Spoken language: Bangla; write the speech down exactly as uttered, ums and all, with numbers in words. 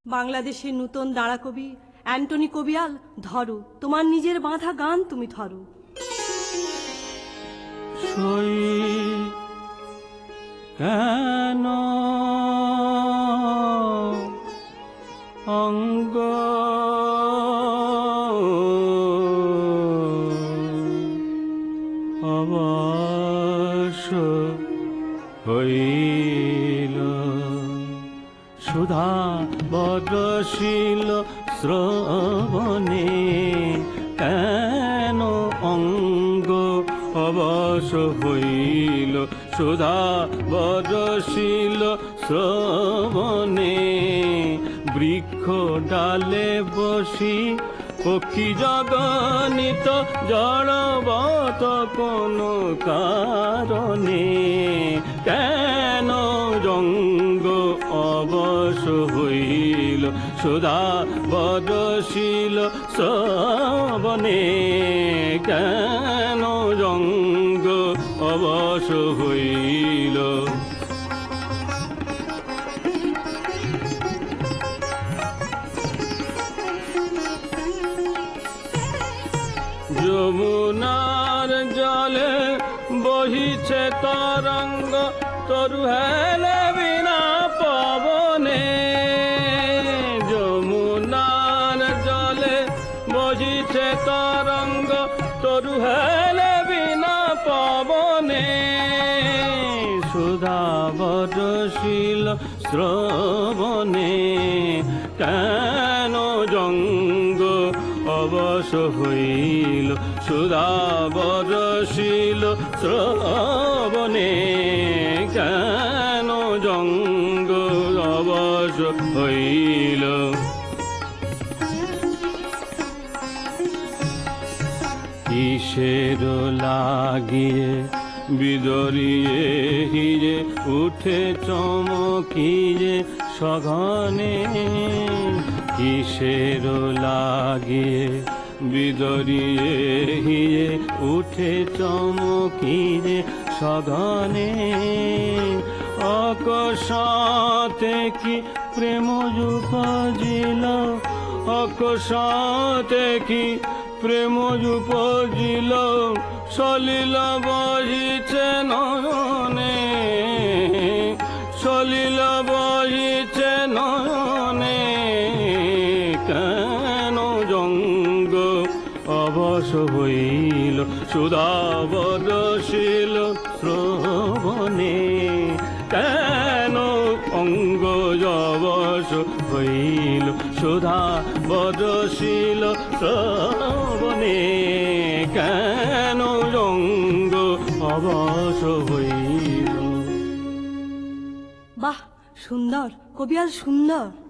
বাংলাদেশের নূতন দাঁড়া কবি অ্যান্টনি কবিয়াল, ধরো তোমার নিজের বাঁধা গান তুমি ধরো। সই কেন অঙ্গ অবশ হইল, সুধা বরশিল শ্রবণে কেন অঙ্গ অবশ হইল, সুধা বরশিল শ্রবণে বৃক্ষ ডালে বসি পক্ষী জগনিত জড়বত কোন কারণে কেন জঙ্গ অবশ হইল, সুধা বরশিল শ্রবণে কেন জঙ্গ অবশ হইল। যমুনার জলে বহিছে তরঙ্গ তরু হেলে বিনা পবনে, যমুনার জলে বহিছে তরঙ্গ তরু হেলে বিনা পবনে, সুধা বরশিল শ্রবণে কেন জঙ্গ অবশ হইল, সুধা বরশিল শ্রবণে কেন জঙ্গ অবশ হইল। কিসের লাগিয়ে বিদরিয়ে হিরে উঠে চমকিয়ে সঘনে, কিসের লাগিয়ে বিদরিয়ে হিরে উঠে চমকিয়ে সঘনে, অকস্মাতে কি প্রেম উপজিল, অকস্মাতে কি প্রেম উপজিল, সলিল বহিছে নয়নে, সলিল বহিছে নয়নে কেন জঙ্গ অবশ হইল, সুধা বরশিল শ্রবণে কেন অঙ্গ অবশ হইল, সুধা বরশিল শ্রবণে কেন জঙ্গ অবশ হইল। বাহ, সুন্দর কবিয়াল, সুন্দর।